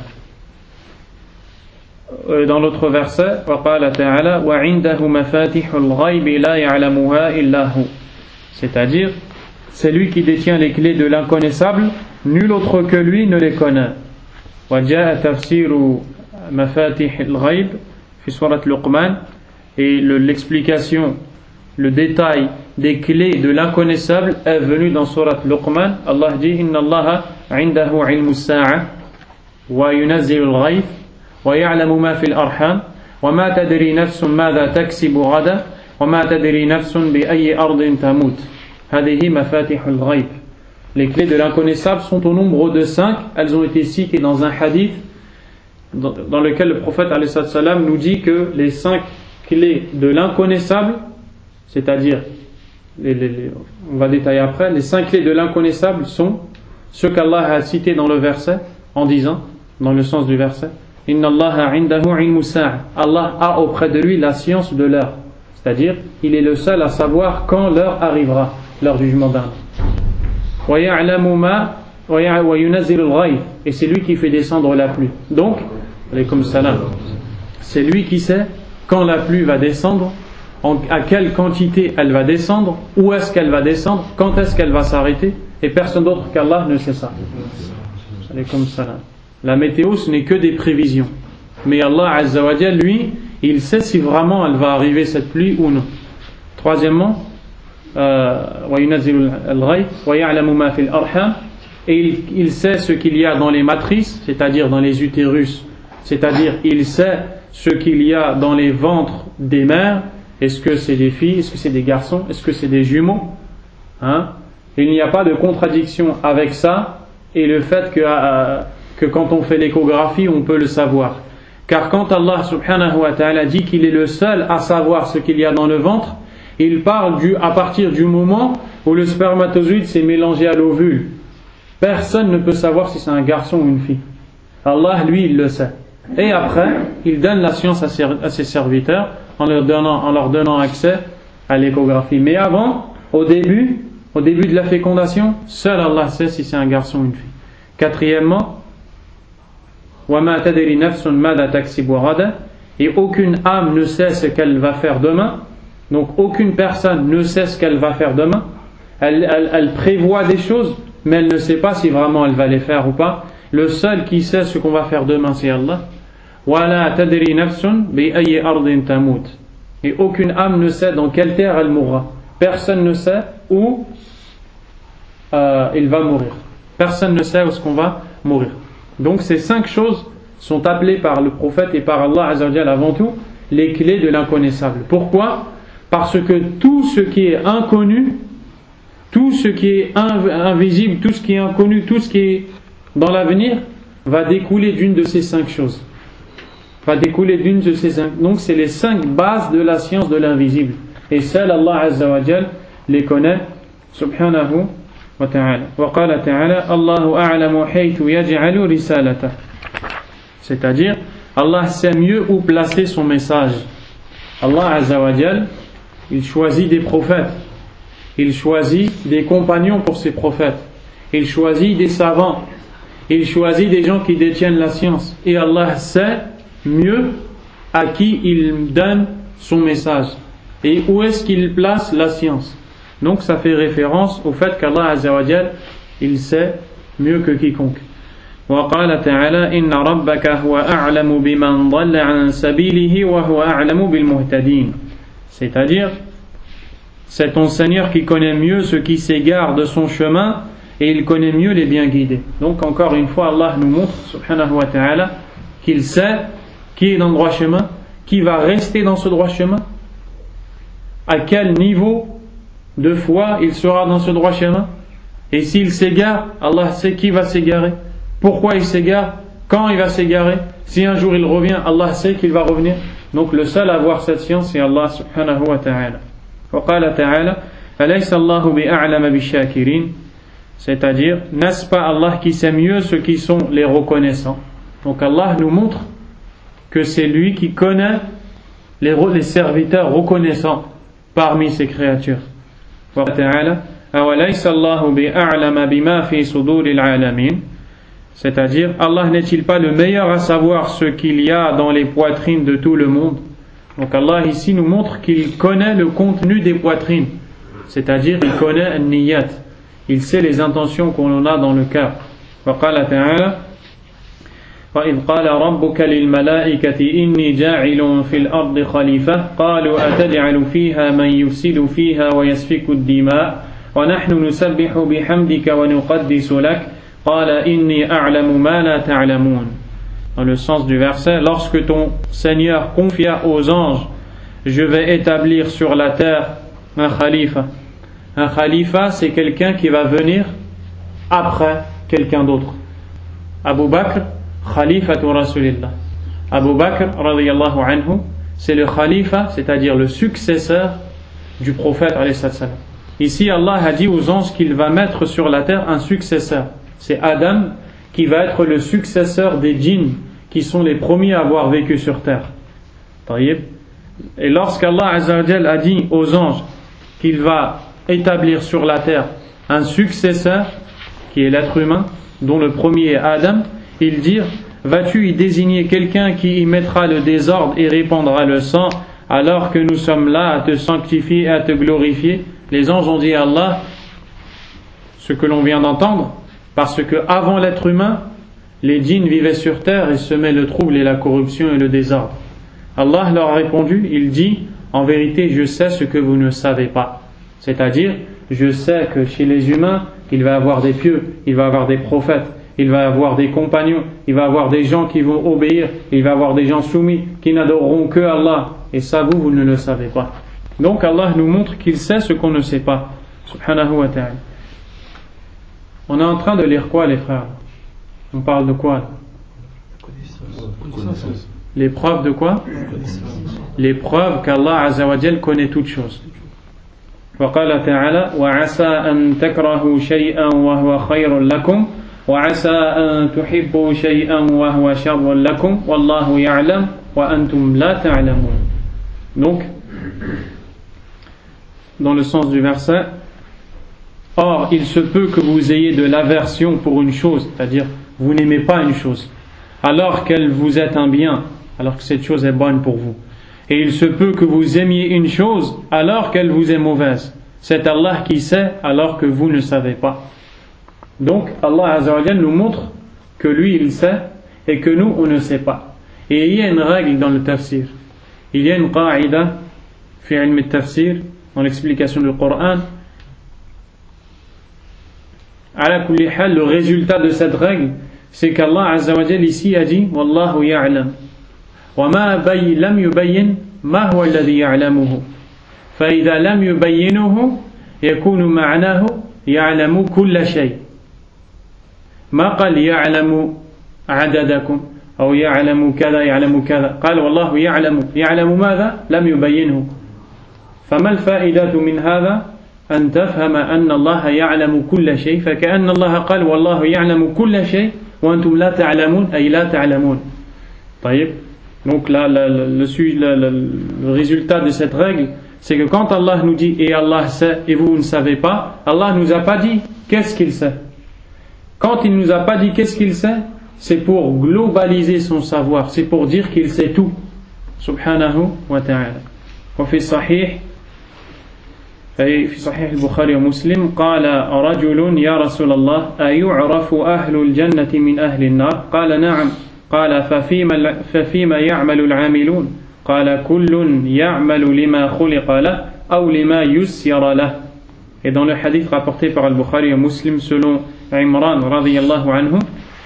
S1: Dans l'autre verset, وقال تعالى وعنده مفاتيح الغيب لا يعلمها إلا هو. C'est-à-dire, c'est lui qui détient les clés de l'inconnaissable, nul autre que lui ne les connaît. وجاء تفسير مفاتيح الغيب في سورة لقمان. Et le, l'explication, le détail des clés de l'inconnaissable est venu dans Surat Luqman. Allah dit Inna Allaha indahu ilmu as-sa'a wa yunazzilu al-ghayth wa ya'lamu ma fil arham wa ma tadri nafsun madha taksibu ghadan wa ma tadri nafsun bi ayyi ardin tamut. Hadihi mafatihul ghayb. Les clés de l'inconnaissable sont au nombre de cinq. Elles ont été citées dans un hadith dans, dans lequel le prophète alayhi salam nous dit que les cinq clés de l'inconnaissable, c'est-à-dire les, les, les, on va détailler après, les cinq clés de l'inconnaissable sont ce qu'Allah a cité dans le verset en disant, dans le sens du verset, Inna Allaha indahu ilmu as-sa'a. Allah a auprès de lui la science de l'heure, c'est-à-dire il est le seul à savoir quand l'heure arrivera, l'heure du jugement dernier. Wa ya'lamu ma wa yunazzilu al-ghayth, et c'est lui qui fait descendre la pluie. Donc, alaykum salam, c'est lui qui sait quand la pluie va descendre, en, à quelle quantité elle va descendre, où est-ce qu'elle va descendre, quand est-ce qu'elle va s'arrêter, et personne d'autre qu'Allah ne sait ça. Alaykum salam. La météo, ce n'est que des prévisions. Mais Allah Azza wa Jal, lui, il sait si vraiment elle va arriver cette pluie ou non. Troisièmement, wa yunazzilu al-ghayth wa ya'lamu ma fil arham, et il, il sait ce qu'il y a dans les matrices, c'est-à-dire dans les utérus, c'est-à-dire il sait ce qu'il y a dans les ventres des mères. Est-ce que c'est des filles, est-ce que c'est des garçons, est-ce que c'est des jumeaux, hein? Il n'y a pas de contradiction avec ça et le fait que, euh, que quand on fait l'échographie on peut le savoir, car quand Allah subhanahu wa ta'ala dit qu'il est le seul à savoir ce qu'il y a dans le ventre, il parle du, à partir du moment où le spermatozoïde s'est mélangé à l'ovule. Personne ne peut savoir si c'est un garçon ou une fille. Allah lui il le sait. Et après, il donne la science à ses, à ses serviteurs en leur, donnant, en leur donnant accès à l'échographie. Mais avant, au début, au début de la fécondation, seul Allah sait si c'est un garçon ou une fille. Quatrièmement, وَمَا تَدْرِي نَفْسٌ مَاذَا تَكْسِبُ غَدًا, et aucune âme ne sait ce qu'elle va faire demain. Donc aucune personne ne sait ce qu'elle va faire demain. Elle, elle, elle prévoit des choses, mais elle ne sait pas si vraiment elle va les faire ou pas. Le seul qui sait ce qu'on va faire demain, c'est Allah. وَلَا تَدْرِي نَفْسٌ بِأَيِّ أَرْضٍ تَمُوتُ, et aucune âme ne sait dans quelle terre elle mourra. Personne ne sait où euh, il va mourir. Personne ne sait où est-ce qu'on va mourir. Donc ces cinq choses sont appelées par le prophète et par Allah Azza wa Jalla avant tout les clés de l'inconnaissable. Pourquoi ? Parce que tout ce qui est inconnu, tout ce qui est invisible, tout ce qui est inconnu, tout ce qui est dans l'avenir va découler d'une de ces cinq choses. Va découler d'une de ces cinq. Donc c'est les cinq bases de la science de l'invisible. Et seul Allah Azza wa Jalla les connaît, subhanahu wa ta'ala. Wa qala ta'ala, Allahu a'lamu haythu yaj'alu risalata. C'est-à-dire, Allah sait mieux où placer son message. Allah Azza wa Jalla, il choisit des prophètes. Il choisit des compagnons pour ses prophètes. Il choisit des savants. Il choisit des gens qui détiennent la science. Et Allah sait mieux à qui il donne son message et où est-ce qu'il place la science. Donc ça fait référence au fait qu'Allah Azza wa Jal, il sait mieux que quiconque. وقال تعالى إن ربك هو أعلم بمن ضل عن سبيله وهو أعلم بالمهتدين. C'est-à-dire, c'est ton Seigneur qui connaît mieux ceux qui s'égarent de son chemin et il connaît mieux les bien guidés. Donc encore une fois, Allah nous montre, subhanahu wa ta'ala, qu'il sait qui est dans le droit chemin, qui va rester dans ce droit chemin, à quel niveau de foi il sera dans ce droit chemin, et s'il s'égare, Allah sait qui va s'égarer, pourquoi il s'égare, quand il va s'égarer, si un jour il revient, Allah sait qu'il va revenir. Donc le seul à avoir cette science, c'est Allah subhanahu wa ta'ala. وقال تعالى أليس الله بأعلم بالشاكرين, c'est-à-dire, n'est-ce pas Allah qui sait mieux ceux qui sont les reconnaissants. Donc Allah nous montre que c'est lui qui connaît les, les serviteurs reconnaissants parmi ses créatures. C'est-à-dire, Allah n'est-il pas le meilleur à savoir ce qu'il y a dans les poitrines de tout le monde. Donc Allah ici nous montre qu'il connaît le contenu des poitrines, c'est-à-dire il connaît an-niyat, il sait les intentions qu'on a dans le cœur. وقال تعالى وإذ قال ربك للملائكة إني جاعل في الأرض خليفة قالوا أتجعل فيها من يفسد فيها ويسفك الدماء ونحن نسبح بحمدك ونقدس لك قال إني أعلم ما لا تعلمون. Dans le sens du verset, lorsque ton Seigneur confia aux anges, je vais établir sur la terre un khalifa. Un khalifa, c'est quelqu'un qui va venir après quelqu'un d'autre. Abu Bakr, khalifatu Rasulillah. Abu Bakr, radiyallahu anhu, c'est le khalifa, c'est-à-dire le successeur du prophète, alayhi salam. Ici, Allah a dit aux anges qu'il va mettre sur la terre un successeur. C'est Adam qui va être le successeur des djinns, qui sont les premiers à avoir vécu sur terre. Et lorsqu'Allah Azza wa Jal a dit aux anges qu'il va établir sur la terre un successeur, qui est l'être humain, dont le premier est Adam, il dit: vas-tu y désigner quelqu'un qui y mettra le désordre et répandra le sang, alors que nous sommes là à te sanctifier et à te glorifier? Les anges ont dit à Allah ce que l'on vient d'entendre, parce que avant l'être humain, les djinns vivaient sur terre et semaient le trouble et la corruption et le désordre. Allah leur a répondu, il dit: en vérité, je sais ce que vous ne savez pas. C'est-à-dire, je sais que chez les humains, il va y avoir des pieux, il va y avoir des prophètes, il va y avoir des compagnons, il va y avoir des gens qui vont obéir, il va y avoir des gens soumis qui n'adoreront que Allah. Et ça, vous, vous ne le savez pas. Donc Allah nous montre qu'il sait ce qu'on ne sait pas. Subhanahu wa ta'ala. On est en train de lire quoi, les frères? On parle de quoi? Les preuves de quoi? Les preuves qu'Allah Azza wa Jal connaît toutes choses. وقال تعالى وعسى أن تكرهوا شيئا وهو خير لكم وعسى أن تحبوا شيئا وهو شر لكم والله يعلم وأنتم لا تعلمون. Donc, dans le sens du verset, Or, il se peut que vous ayez de l'aversion pour une chose, c'est-à-dire vous n'aimez pas une chose, alors qu'elle vous est un bien, alors que cette chose est bonne pour vous. Et il se peut que vous aimiez une chose alors qu'elle vous est mauvaise. C'est Allah qui sait alors que vous ne savez pas. Donc Allah Azza wa Jalla nous montre que lui il sait et que nous on ne sait pas. Et il y a une règle dans le tafsir. Il y a une qa'ida fi ilm al-tafsir, dans l'explication du Coran. Ala kulli hal, le résultat de cette règle, c'est qu'Allah Azza wa Jalla ici a dit Wallahu ya'lam. وما بي لم يبين ما هو الذي يعلمه فإذا لم يبينه يكون معناه يعلم كل شيء ما قال يعلم عددكم أو يعلم كذا يعلم كذا قال والله يعلم يعلم ماذا لم يبينه فما الفائدة من هذا أن تفهم أن الله يعلم كل شيء فكأن الله قال والله يعلم كل شيء وأنتم لا تعلمون أي لا تعلمون. طيب. Donc là, le, le, le, le, le résultat de cette règle, c'est que quand Allah nous dit « et Allah sait et vous, vous ne savez pas », Allah ne nous a pas dit qu'est-ce qu'il sait. Quand il ne nous a pas dit qu'est-ce qu'il sait, c'est pour globaliser son savoir, c'est pour dire qu'il sait tout. Subhanahu wa ta'ala. وفي الصحيح أي في صحيح البخاري ومسلم قال رجل يا رسول الله أيعرف أهل الجنة من أهل النار قال نعم قال ففيما, ففيما يعمل العاملون قال كل يعمل لما خلق له أو لما يسر له. Et dans le hadith rapporté par Al-Bukhari et Muslim selon Imran radiyallahu anhu,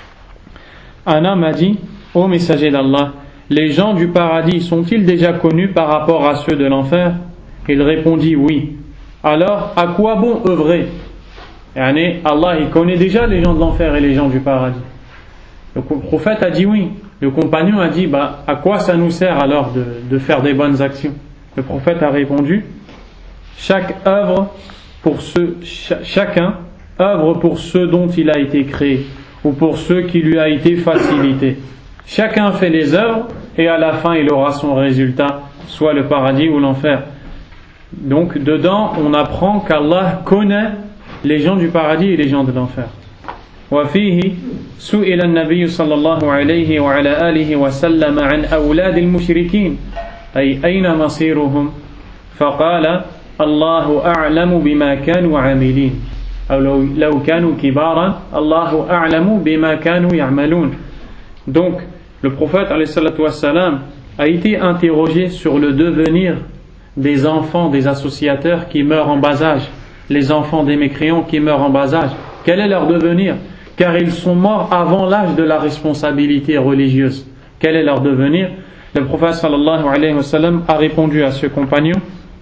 S1: un homme a dit ô messager d'Allah, les gens du paradis sont-ils déjà connus par rapport à ceux de l'enfer? Il répondit oui. Alors à quoi bon œuvrer? Yani, Allah il connaît déjà les gens de l'enfer et les gens du paradis. Le prophète a dit oui. Le compagnon a dit bah, à quoi ça nous sert alors de, de faire des bonnes actions? Le prophète a répondu chaque œuvre pour ceux, ch- chacun œuvre pour ceux dont il a été créé ou pour ceux qui lui a été facilité. Chacun fait les œuvres et à la fin il aura son résultat, soit le paradis ou l'enfer. Donc dedans on apprend qu'Allah connaît les gens du paradis et les gens de l'enfer. وفيه سئل النبي صلى الله عليه وعلى آله وسلم عن أولاد المشركين أي أين مصيرهم فقال الله أعلم بما كانوا عاملين أو لو, لو كانوا كبارا الله أعلم بما كانوا يعملون. Donc le prophète alayhi salatu wassalam a été interrogé sur le devenir des enfants des associateurs qui meurent en bas âge, les enfants des mécréants qui meurent en bas âge. Quel est leur devenir? Car ils sont morts avant l'âge de la responsabilité religieuse. Quel est leur devenir? Le prophète sallallahu alayhi wa sallam a répondu à ce compagnon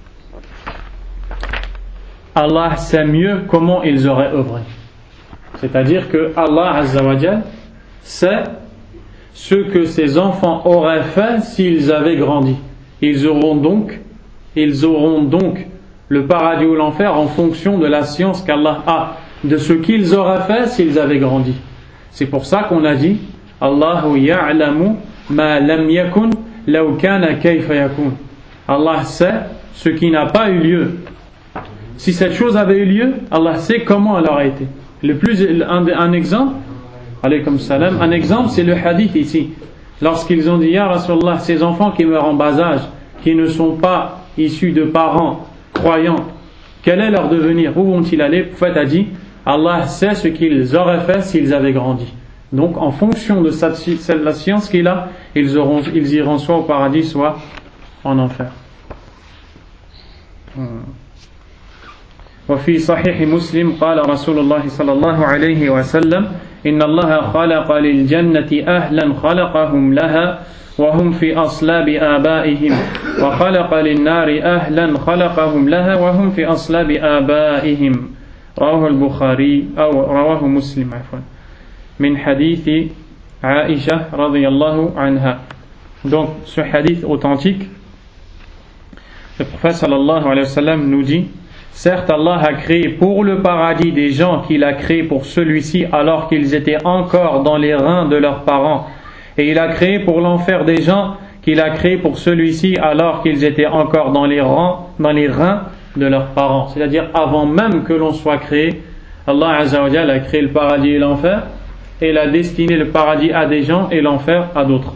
S1: Allah sait mieux comment ils auraient œuvré. C'est-à-dire que Allah Azza wa Jal sait ce que ces enfants auraient fait s'ils avaient grandi. Ils auront donc, ils auront donc le paradis ou l'enfer en fonction de la science qu'Allah a de ce qu'ils auraient fait s'ils avaient grandi. C'est pour ça qu'on a dit Allahu ya'lamu ma lam yakun law kana kayfa yakun. Allah sait ce qui n'a pas eu lieu. Si cette chose avait eu lieu, Allah sait comment elle aurait été. Le plus, un, un exemple, alaykum salam, un exemple c'est le hadith ici. Lorsqu'ils ont dit Ya Rasulallah, ces enfants qui meurent en bas âge, qui ne sont pas issus de parents croyants, quel est leur devenir? Où vont-ils aller? Le prophète a dit Allah sait ce qu'ils auraient fait s'ils avaient grandi. Donc en fonction de cette, la science qu'il a, ils, auront, ils iront soit au paradis, soit en enfer. وفي صحيح مسلم قال رسول الله صلى الله عليه وسلم إن الله خلق للجنة أهلا خلقهم لها وهم في أصلاب آبائهم وخلق للنار أهلا خلقهم لها وهم في أصلاب آبائهم رواه البخاري أو رواه مسلم عفوا من حديث عائشة رضي الله عنها. Donc ce hadith authentique, le prophète sallallahu alayhi wa sallam nous dit certes Allah a créé pour le paradis des gens qu'il a créés pour celui-ci alors qu'ils étaient encore dans les reins de leurs parents, et il a créé pour l'enfer des gens qu'il a créés pour celui-ci alors qu'ils étaient encore dans les rangs, dans les reins de leurs parents. C'est-à-dire avant même que l'on soit créé, Allah Azza wa Jalla a créé le paradis et l'enfer, et il a destiné le paradis à des gens et l'enfer à d'autres.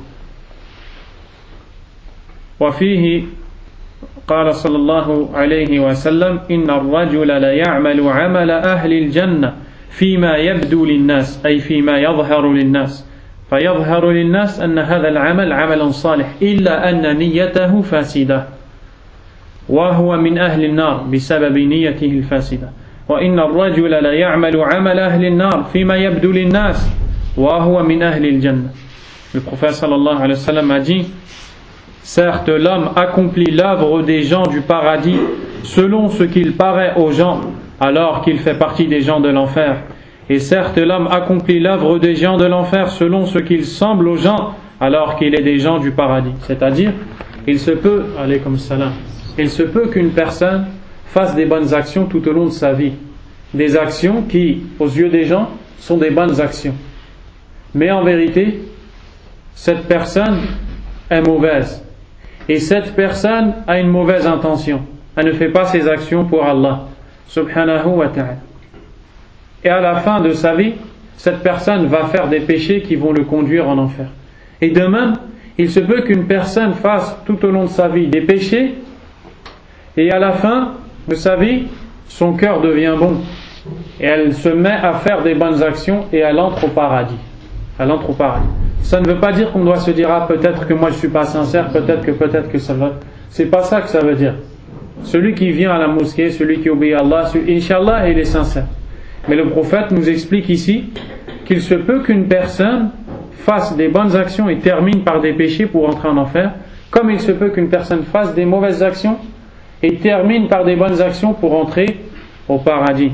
S1: وفيه قال صلى الله عليه وسلم إن الرجل لا يعمل عمل أهل الجنة فيما يبدو للناس أي فيما يظهر للناس فيظهر للناس أن هذا العمل عمل صالح إلا أن نيته فاسدة وهو من أهل النار بسبب نيته الفاسدة وإن الرجل لا يعمل عمل أهل النار فيما يبدو للناس وهو من أهل الجنة. Le prophète sallallahu alayhi wa sallam a dit: certes, l'homme accomplit l'œuvre des gens du paradis selon ce qu'il paraît aux gens, alors qu'il fait partie des gens de l'enfer. Et certes, l'homme accomplit l'œuvre des gens de l'enfer selon ce qu'il semble aux gens, alors qu'il est des gens du paradis. C'est-à-dire, il se peut, alaykoum salam, il se peut qu'une personne fasse des bonnes actions tout au long de sa vie. Des actions qui, aux yeux des gens, sont des bonnes actions. Mais en vérité, cette personne est mauvaise. Et cette personne a une mauvaise intention. Elle ne fait pas ses actions pour Allah subhanahu wa ta'ala. Et à la fin de sa vie, cette personne va faire des péchés qui vont le conduire en enfer. Et de même, il se peut qu'une personne fasse tout au long de sa vie des péchés, et à la fin de sa vie, son cœur devient bon. Et elle se met à faire des bonnes actions et elle entre au paradis. Elle entre au paradis. Ça ne veut pas dire qu'on doit se dire: ah, peut-être que moi je ne suis pas sincère, peut-être que peut-être que ça va. C'est pas ça que ça veut dire. Celui qui vient à la mosquée, celui qui obéit à Allah, Inch'Allah, il est sincère. Mais le prophète nous explique ici qu'il se peut qu'une personne fasse des bonnes actions et termine par des péchés pour entrer en enfer, comme il se peut qu'une personne fasse des mauvaises actions et termine par des bonnes actions pour entrer au paradis.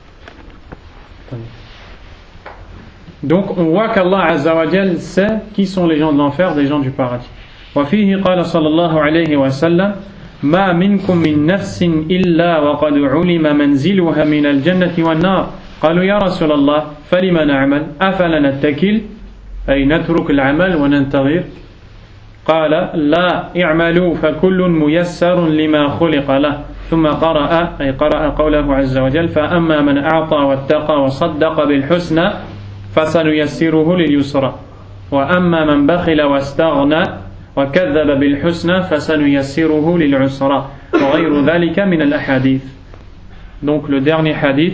S1: Donc on voit qu'Allah Azza wa Jal sait qui sont les gens de l'enfer, des gens du paradis. وفيه قال صلى الله عليه وسلم ما منكم من نفس إلا وقد علم منزلها من الجنة والنار قالوا يا رسول الله فلما نعمل أفلا نتكل أي نترك العمل وننتظر قال لا اعملوا فكل ميسر لما خلق له ثم قرأ أي قرأ قوله عز وجل فأما من أعطى واتقى وصدق بالحسنى فسنيسره لليسرى وأما من بخل واستغنى وكذب بالحسنى فسنيسره للعسرى وغير ذلك من الأحاديث. Donc le dernier hadith,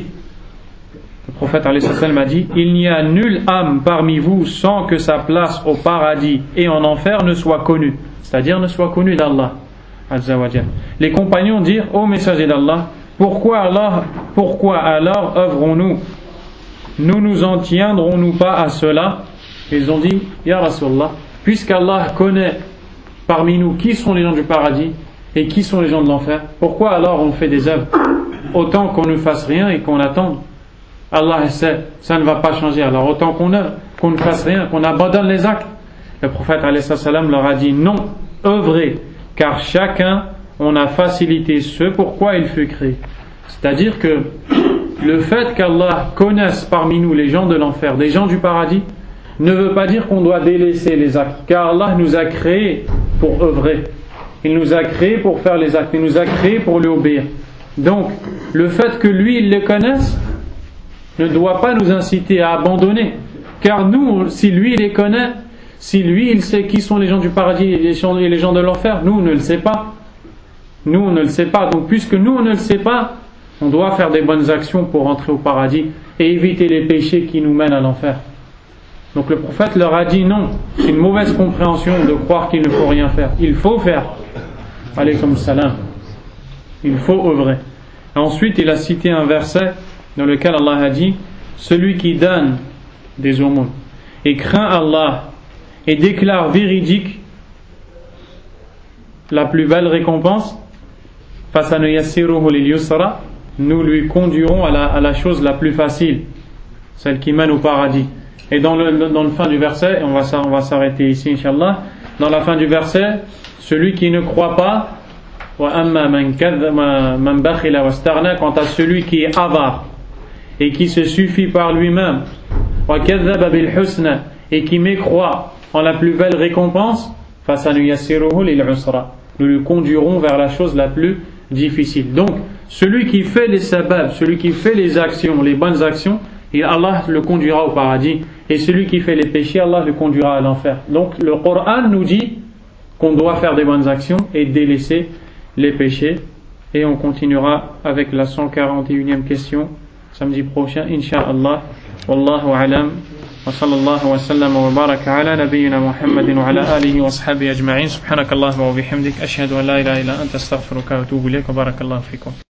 S1: le prophète alayhi salam a dit: il n'y a nulle âme parmi vous sans que sa place au paradis et en enfer ne soit connue, c'est-à-dire ne soit connue d'Allah Azza wa Jal. Les compagnons dirent: ô messager d'Allah, pourquoi alors, pourquoi alors œuvrons-nous? Nous nous en tiendrons-nous pas à cela? Ils ont dit: Ya Rasulallah, puisqu'Allah connaît parmi nous qui sont les gens du paradis et qui sont les gens de l'enfer, pourquoi alors on fait des œuvres? Autant qu'on ne fasse rien et qu'on attende. Allah sait, ça ne va pas changer. Alors autant qu'on œuvre, qu'on ne fasse rien, qu'on abandonne les actes. Le prophète alayhi salam leur a dit: non, œuvrez, car chacun on a facilité ce pourquoi il fut créé. C'est-à-dire que le fait qu'Allah connaisse parmi nous les gens de l'enfer, des gens du paradis, ne veut pas dire qu'on doit délaisser les actes, car Allah nous a créés pour œuvrer. Il nous a créés pour faire les actes, il nous a créés pour lui obéir. Donc, le fait que lui, il les connaisse, ne doit pas nous inciter à abandonner, car nous, si lui, il les connaît, si lui, il sait qui sont les gens du paradis et les gens, et les gens de l'enfer, nous, on ne le sait pas. Nous, on ne le sait pas. Donc, puisque nous, on ne le sait pas, on doit faire des bonnes actions pour entrer au paradis et éviter les péchés qui nous mènent à l'enfer. Donc le prophète leur a dit: non, c'est une mauvaise compréhension de croire qu'il ne faut rien faire. Il faut faire. Alaykoum salam. Il faut œuvrer. Et ensuite, il a cité un verset dans lequel Allah a dit: celui qui donne des aumônes et craint Allah et déclare véridique la plus belle récompense, fasanuyassiruhu lil yusra, nous lui conduirons à la, à la chose la plus facile, celle qui mène au paradis. Et dans le, dans le fin du verset, on va, on va s'arrêter ici Inch'Allah, dans la fin du verset, celui qui ne croit pas, quant à celui qui est avare et qui se suffit par lui-même, et qui mécroit en la plus belle récompense, nous lui conduirons vers la chose la plus difficile. Donc celui qui fait les sabab, celui qui fait les actions, les bonnes actions, et Allah le conduira au paradis, et celui qui fait les péchés, Allah le conduira à l'enfer. Donc le Coran nous dit qu'on doit faire des bonnes actions et délaisser les péchés. Et on continuera avec la cent quarante et unième question samedi prochain, Inch'Allah. Wallahu alam. Wa sallallahu wa sallam wa baraka ala nabiyyina Muhammadin wa ala alihi wa ashabihi ajma'in. Subhanakallahumma wa bihamdik. Ashhadu an la ilaha illa anta astaghfiruka wa atubu ilayk. Wa barakallahu fikum.